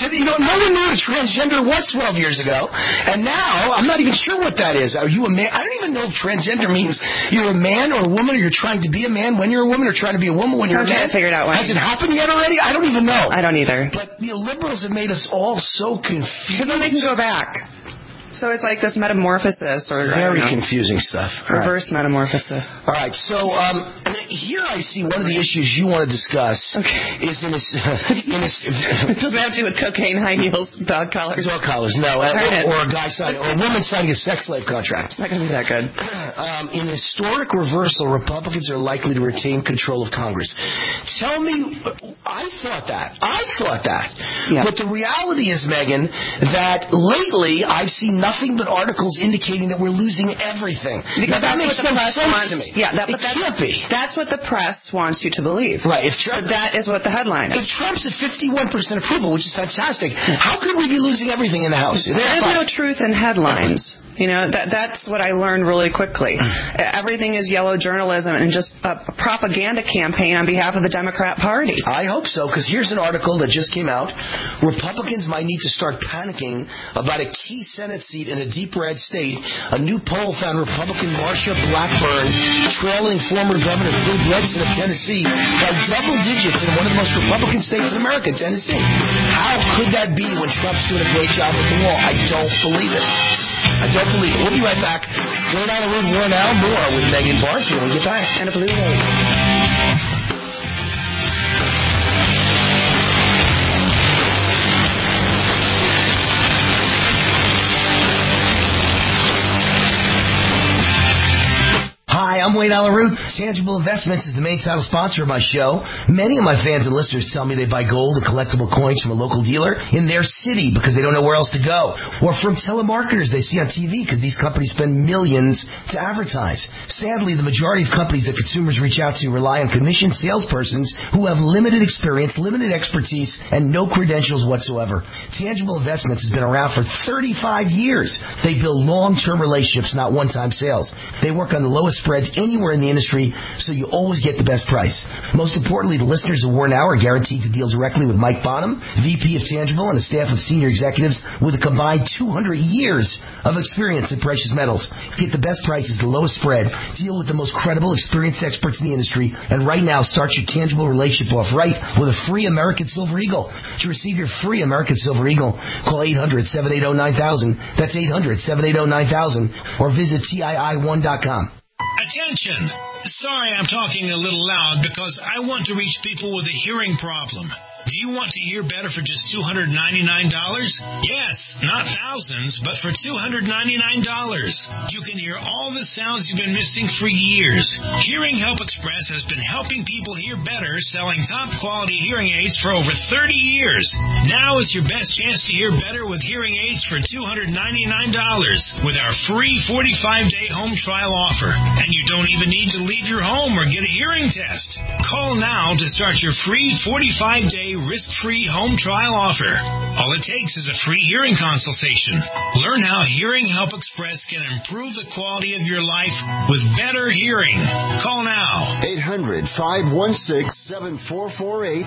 Speaker 3: no one knew what a transgender was 12 years ago, and now I'm not even sure what that is. Are you a man? I don't even know if transgender means you're a man or a woman, or you're trying to be a man when you're a woman, or trying to be a woman when you're a man.
Speaker 7: I'm trying to figure it out.
Speaker 3: Has it happened yet already? I don't even know.
Speaker 7: I don't either.
Speaker 3: But liberals have made us all so confused.
Speaker 7: Because then they can go back. So it's like this metamorphosis, or
Speaker 3: very confusing stuff.
Speaker 7: Reverse metamorphosis.
Speaker 3: All right. So here I see one of the issues you want to discuss. Okay. Is in this.
Speaker 7: It doesn't have to do with cocaine, high heels, dog collars.
Speaker 3: Dog collars, no. Or a guy signing, or a woman signing a sex slave contract.
Speaker 7: Not gonna be that good.
Speaker 3: In historic reversal, Republicans are likely to retain control of Congress. Tell me, I thought that. Yeah. But the reality is, Megan, that lately I've seen nothing but articles indicating that we're losing everything.
Speaker 7: Because
Speaker 3: that makes no sense to me.
Speaker 7: Yeah,
Speaker 3: it can't be.
Speaker 7: That's what the press wants you to believe.
Speaker 3: Right.
Speaker 7: That is what the headline is.
Speaker 3: If Trump's at 51% approval, which is fantastic, how could we be losing everything in the House?
Speaker 7: There is no truth in headlines. You know, that's what I learned really quickly. Everything is yellow journalism and just a propaganda campaign on behalf of the Democrat Party.
Speaker 3: I hope so, because here's an article that just came out. Republicans might need to start panicking about a key Senate seat in a deep red state. A new poll found Republican Marsha Blackburn trailing former Governor Phil Bledson of Tennessee by double digits in one of the most Republican states in America, Tennessee. How could that be when Trump's doing a great job with the wall? I don't believe it. We'll be right back. We're on the road, War Now, more with Megan Barfield when we get back.
Speaker 7: And a Blu-ray.
Speaker 3: Hi, I'm Wayne Allyn Root. Tangible Investments is the main title sponsor of my show. Many of my fans and listeners tell me they buy gold and collectible coins from a local dealer in their city because they don't know where else to go. Or from telemarketers they see on TV because these companies spend millions to advertise. Sadly, the majority of companies that consumers reach out to rely on commissioned salespersons who have limited experience, limited expertise, and no credentials whatsoever. Tangible Investments has been around for 35 years. They build long-term relationships, not one-time sales. They work on the lowest spreads anywhere in the industry, so you always get the best price. Most importantly, the listeners of War Now are guaranteed to deal directly with Mike Bonham, VP of Tangible, and a staff of senior executives with a combined 200 years of experience in precious metals. Get the best prices, the lowest spread, deal with the most credible, experienced experts in the industry, and right now start your Tangible relationship off right with a free American Silver Eagle. To receive your free American Silver Eagle, call 800-780-9000. That's 800-780-9000, or visit TII1.com.
Speaker 18: Attention! Sorry I'm talking a little loud because I want to reach people with a hearing problem. Do you want to hear better for just $299? Yes, not thousands, but for $299. You can hear all the sounds you've been missing for years. Hearing Help Express has been helping people hear better, selling top-quality hearing aids for over 30 years. Now is your best chance to hear better with hearing aids for $299 with our free 45-day home trial offer. And you don't even need to leave your home or get a hearing test. Call now to start your free 45-day risk-free home trial offer. All it takes is a free hearing consultation. Learn how Hearing Help Express can improve the quality of your life with better hearing. Call now.
Speaker 4: 800-516-7448.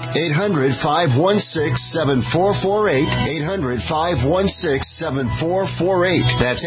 Speaker 4: 800-516-7448. 800-516-7448. That's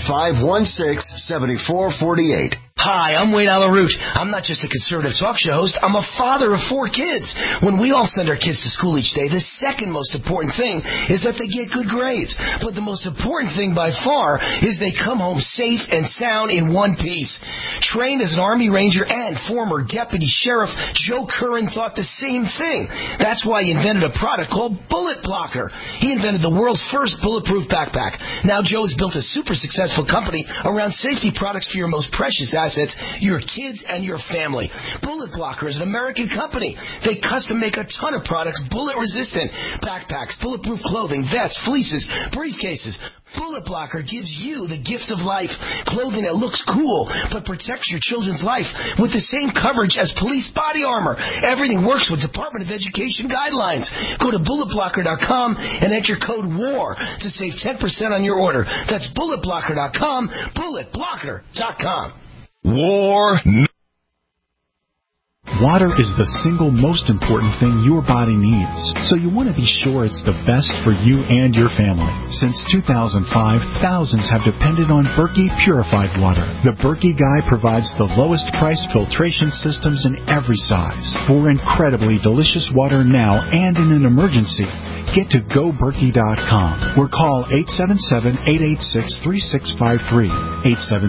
Speaker 4: 800-516-7448.
Speaker 3: Hi, I'm Wayne Allyn Root. I'm not just a conservative talk show host. I'm a father of 4 kids. When we all send our kids to school each day, the second most important thing is that they get good grades. But the most important thing by far is they come home safe and sound in one piece. Trained as an Army Ranger and former Deputy Sheriff, Joe Curran thought the same thing. That's why he invented a product called Bullet Blocker. He invented the world's first bulletproof backpack. Now Joe has built a super successful company around safety products for your most precious assets, your kids and your family. Bullet Blocker is an American company. They custom make a ton of products bullet resistant. Backpacks, bulletproof clothing, vests, fleeces, briefcases. Bullet Blocker gives you the gift of life. Clothing that looks cool but protects your children's life with the same coverage as police body armor. Everything works with Department of Education guidelines. Go to bulletblocker.com and enter code WAR to save 10% on your order. That's bulletblocker.com, bulletblocker.com.
Speaker 2: War.
Speaker 19: Water is the single most important thing your body needs, so you want to be sure it's the best for you and your family. Since 2005, thousands have depended on Berkey purified water. The Berkey Guy provides the lowest price filtration systems in every size. For incredibly delicious water now and in an emergency, get to GoBerkey.com or call 877-886-3653.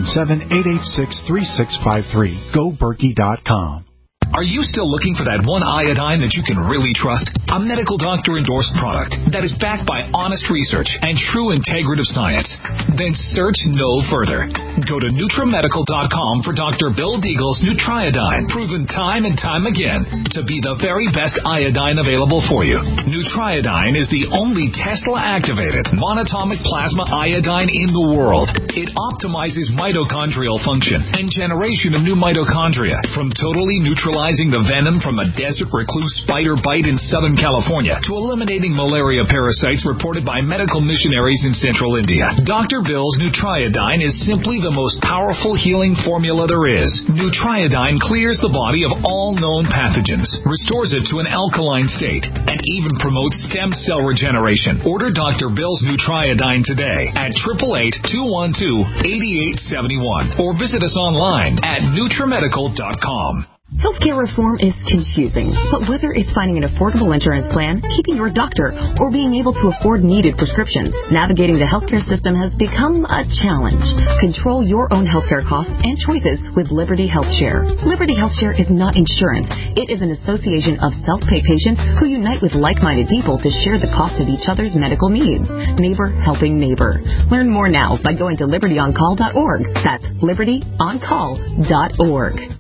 Speaker 19: 877-886-3653. GoBerkey.com.
Speaker 17: Are you still looking for that one iodine that you can really trust? A medical doctor-endorsed product that is backed by honest research and true integrative science? Then search no further. Go to NutriMedical.com for Dr. Bill Deagle's Nutriodine, proven time and time again to be the very best iodine available for you. Nutriodine is the only Tesla-activated monatomic plasma iodine in the world. It optimizes mitochondrial function and generation of new mitochondria from totally neutralizing the venom from a desert recluse spider bite in Southern California to eliminating malaria parasites reported by medical missionaries in central India. Dr. Bill's Nutriodine is simply the most powerful healing formula there is. Nutriodine clears the body of all known pathogens, restores it to an alkaline state, and even promotes stem cell regeneration. Order Dr. Bill's Nutriodine today at 888-212-8871 or visit us online at NutriMedical.com.
Speaker 20: Healthcare reform is confusing, but whether it's finding an affordable insurance plan, keeping your doctor, or being able to afford needed prescriptions, navigating the healthcare system has become a challenge. Control your own healthcare costs and choices with Liberty HealthShare. Liberty HealthShare is not insurance. It is an association of self-pay patients who unite with like-minded people to share the cost of each other's medical needs. Neighbor helping neighbor. Learn more now by going to libertyoncall.org. That's libertyoncall.org.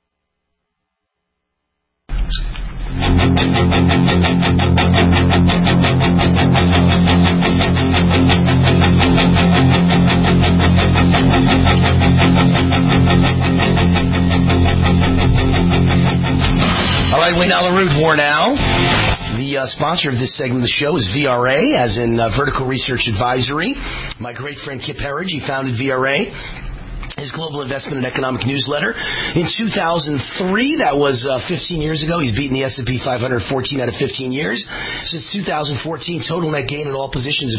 Speaker 3: All right, Wayne Allyn Root, War Now. The sponsor of this segment of the show is VRA, as in Vertical Research Advisory. My great friend Kip Herridge, he founded VRA. His Global Investment and Economic Newsletter. In 2003, that was 15 years ago, he's beaten the S&P 500 14 out of 15 years. Since 2014, total net gain in all positions of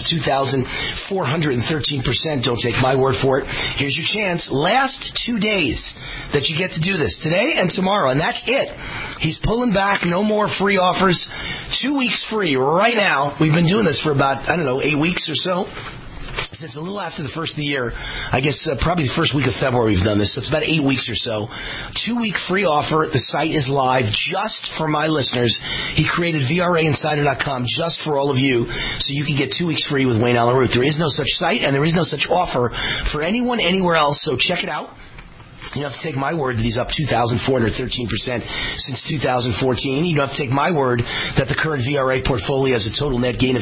Speaker 3: 2,413%. Don't take my word for it. Here's your chance. Last 2 days that you get to do this, today and tomorrow, and that's it. He's pulling back. No more free offers. 2 weeks free right now. We've been doing this for about, 8 weeks or so. Since a little after the first of the year, I guess probably the first week of February we've done this, so it's about 8 weeks or so. 2 week free offer. The site is live just for my listeners. He created VRAinsider.com just for all of you, so you can get 2 weeks free with Wayne Allyn Root. There is no such site, and there is no such offer for anyone anywhere else, so check it out. You don't have to take my word that he's up 2,413% since 2014. You don't have to take my word that the current VRA portfolio has a total net gain of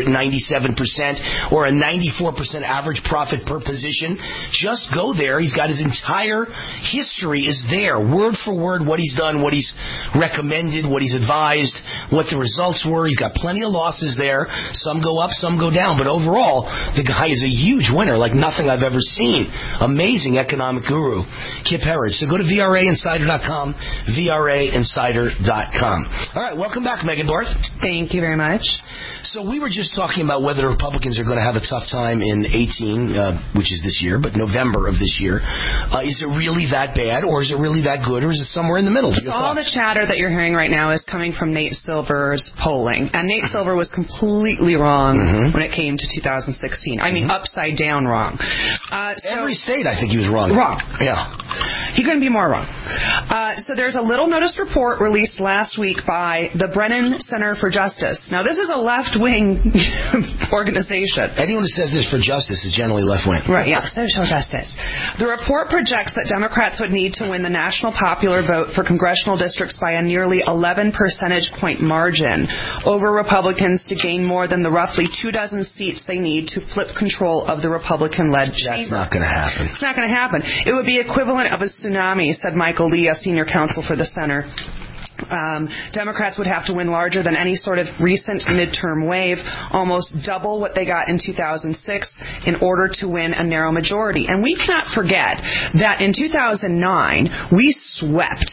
Speaker 3: 897% or a 94% average profit per position. Just go there. He's got his entire history is there, word for word, what he's done, what he's recommended, what he's advised, what the results were. He's got plenty of losses there. Some go up, some go down. But overall, the guy is a huge winner like nothing I've ever seen. Amazing economic guru. Kip Herridge. So go to VRAinsider.com, VRAinsider.com. All right, welcome back, Megan Barth.
Speaker 7: Thank you very much.
Speaker 3: So we were just talking about whether Republicans are going to have a tough time in 18, which is this year, but November of this year. Is it really that bad, or is it really that good, or is it somewhere in the middle?
Speaker 7: So all the chatter that you're hearing right now is coming from Nate Silver's polling. And Nate Silver was completely wrong when it came to 2016. I mean, upside down wrong.
Speaker 3: Every state, I think he was wrong.
Speaker 7: Wrong.
Speaker 3: Yeah.
Speaker 7: He couldn't be more wrong. So there's a little notice report released last week by the Brennan Center for Justice. Now, this is a left-wing organization.
Speaker 3: Anyone who says this for justice is generally left-wing.
Speaker 7: Right, yeah, social justice. The report projects that Democrats would need to win the national popular vote for congressional districts by a nearly 11 percentage point margin over Republicans to gain more than the roughly 24 seats they need to flip control of the Republican-led chamber.
Speaker 3: That's not going to happen.
Speaker 7: It's not going to happen. It would be equivalent of a tsunami, said Michael Lee, a senior counsel for the center. Democrats would have to win larger than any sort of recent midterm wave, almost double what they got in 2006 in order to win a narrow majority. And we cannot forget that in 2009, we swept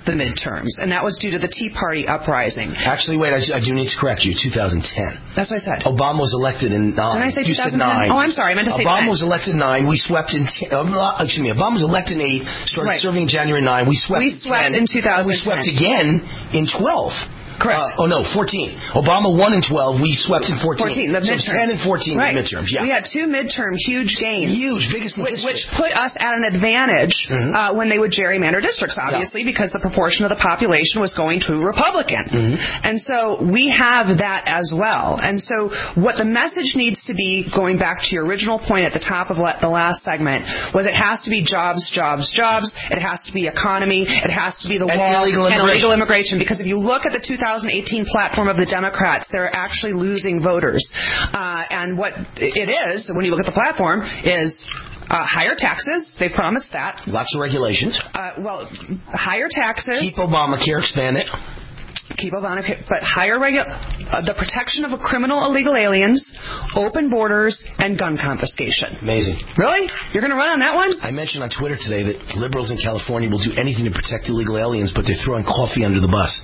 Speaker 7: the midterms, and that was due to the Tea Party uprising.
Speaker 3: Actually, wait, I do need to correct you. 2010.
Speaker 7: That's what I said.
Speaker 3: Obama was elected in 9.
Speaker 7: Didn't I say
Speaker 3: You
Speaker 7: 2010?
Speaker 3: said 9.
Speaker 7: Oh, I'm sorry. I meant to say
Speaker 3: Obama
Speaker 7: 10.
Speaker 3: was elected in 9. We swept in... Obama was elected in 8, started serving in January 9. We swept
Speaker 7: in 2010.
Speaker 3: We swept again in 12.
Speaker 7: Correct.
Speaker 3: 14. Obama won in 12. We swept in 14.
Speaker 7: 14, the midterms.
Speaker 3: So 10 and 14,
Speaker 7: right.
Speaker 3: the midterms, yeah.
Speaker 7: We had 2 midterm huge gains.
Speaker 3: Huge, biggest in history.
Speaker 7: Which put us at an advantage when they would gerrymander districts, obviously, because the proportion of the population was going to Republican. And so we have that as well. And so what the message needs to be, going back to your original point at the top of the last segment, was it has to be jobs, jobs, jobs. It has to be economy. It has to be the wall and illegal immigration. Because if you look at the 2018 platform of the Democrats, they're actually losing voters. And what it is, when you look at the platform, is higher taxes. They promised that.
Speaker 3: Lots of regulations.
Speaker 7: Higher taxes.
Speaker 3: Keep Obamacare, expand it.
Speaker 7: Keep Obamacare, but higher the protection of criminal illegal aliens, open borders, and gun confiscation.
Speaker 3: Amazing.
Speaker 7: Really? You're going to run on that one?
Speaker 3: I mentioned on Twitter today that liberals in California will do anything to protect illegal aliens, but they're throwing coffee under the bus.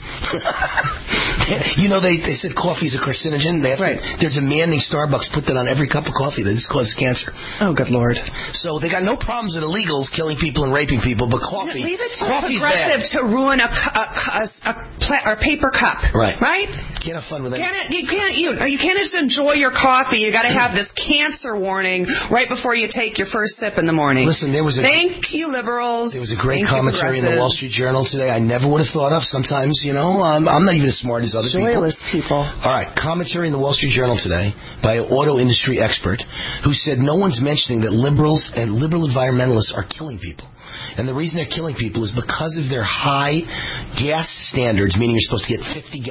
Speaker 3: They said coffee's a carcinogen. They're demanding Starbucks put that on every cup of coffee. That this causes cancer.
Speaker 7: Oh, good Lord.
Speaker 3: So they got no problems with illegals killing people and raping people, but coffee.
Speaker 7: Leave it to
Speaker 3: coffee's
Speaker 7: progressive
Speaker 3: bad.
Speaker 7: to ruin a paper cup.
Speaker 3: Right.
Speaker 7: Can't
Speaker 3: have fun with that.
Speaker 7: You can't just enjoy your coffee. You got to have this cancer warning right before you take your first sip in the morning.
Speaker 3: Listen,
Speaker 7: thank you, liberals.
Speaker 3: There was a great commentary in the Wall Street Journal today. I never would have thought of. Sometimes, I'm not even as smart as other
Speaker 7: Joyless people.
Speaker 3: All right, commentary in the Wall Street Journal today by an auto industry expert who said no one's mentioning that liberals and liberal environmentalists are killing people. And the reason they're killing people is because of their high gas standards, meaning you're supposed to get 50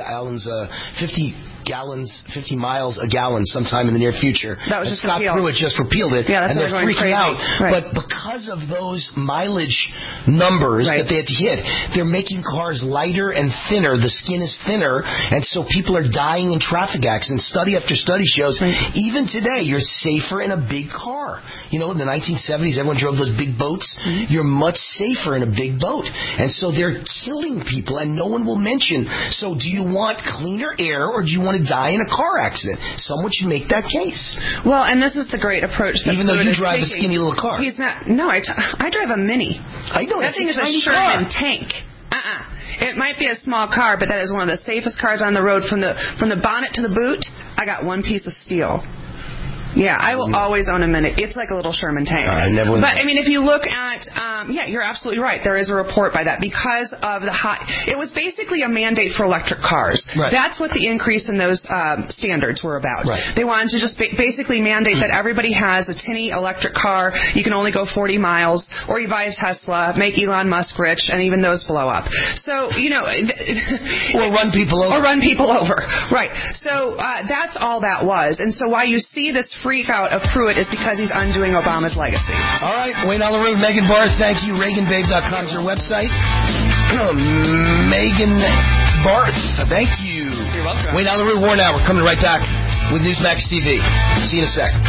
Speaker 3: miles a gallon sometime in the near future.
Speaker 7: That was
Speaker 3: and
Speaker 7: just
Speaker 3: Scott
Speaker 7: repealed.
Speaker 3: Pruitt just repealed it,
Speaker 7: yeah, that's
Speaker 3: and they're freaking out.
Speaker 7: Right.
Speaker 3: But because of those mileage numbers that they had to hit, they're making cars lighter and thinner. The skin is thinner, and so people are dying in traffic accidents. Study after study shows even today you're safer in a big car. In the 1970s, everyone drove those big boats. You're much safer in a big boat. And so they're killing people, and no one will mention, so do you want cleaner air, or do you want to die in a car accident? Someone should make that case.
Speaker 7: Well, and this is the great approach that
Speaker 3: even though you drive
Speaker 7: taking.
Speaker 3: A skinny little car.
Speaker 7: He's not. No, I drive a Mini.
Speaker 3: I know.
Speaker 7: That thing is a Sherman tank. It might be a small car, but that is one of the safest cars on the road. From the bonnet to the boot, I got one piece of steel. Yeah, I will always own a Mini. It's like a little Sherman tank. But if you look at, you're absolutely right. There is a report by that because of the high. It was basically a mandate for electric cars.
Speaker 3: Right.
Speaker 7: That's what the increase in those standards were about.
Speaker 3: Right.
Speaker 7: They wanted to just basically mandate that everybody has a tinny electric car. You can only go 40 miles, or you buy a Tesla, make Elon Musk rich, and even those blow up. So
Speaker 3: or run people over.
Speaker 7: Right. So that's all that was. And so why you see this freak out of Pruitt is because he's undoing Obama's legacy.
Speaker 3: All right, Wayne Allyn Root, Megan Barth, thank you. ReaganBabe.com is your website. Megan Barth, thank you.
Speaker 7: You're welcome.
Speaker 3: Wayne Allyn Root, War Now. We're coming right back with Newsmax TV. See you in a sec.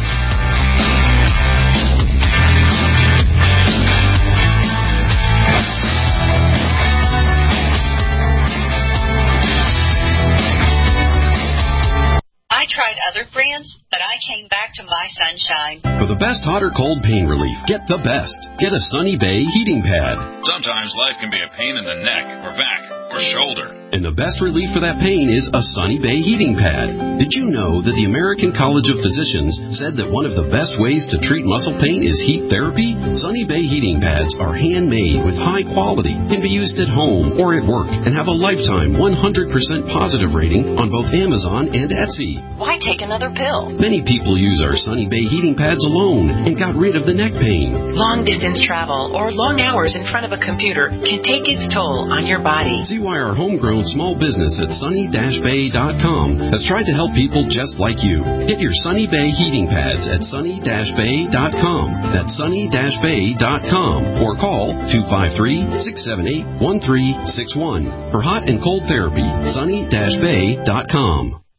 Speaker 21: I tried other brands, but I came back to My Sunshine.
Speaker 22: For the best hot or cold pain relief, get the best. Get a Sunny Bay heating pad.
Speaker 23: Sometimes life can be a pain in the neck or back or shoulder.
Speaker 22: And the best relief for that pain is a Sunny Bay heating pad. Did you know that the American College of Physicians said that one of the best ways to treat muscle pain is heat therapy? Sunny Bay heating pads are handmade with high quality, can be used at home or at work, and have a lifetime 100% positive rating on both Amazon and Etsy.
Speaker 21: Why take another pill?
Speaker 22: Many people use our Sunny Bay heating pads alone and got rid of the neck pain.
Speaker 21: Long distance travel or long hours in front of a computer can take its toll on your body.
Speaker 22: See why our homegrown small business at sunny-bay.com has tried to help people just like you. Get your Sunny Bay heating pads at sunny-bay.com. That's sunny-bay.com or call 253-678-1361 for hot and cold therapy. sunny-bay.com.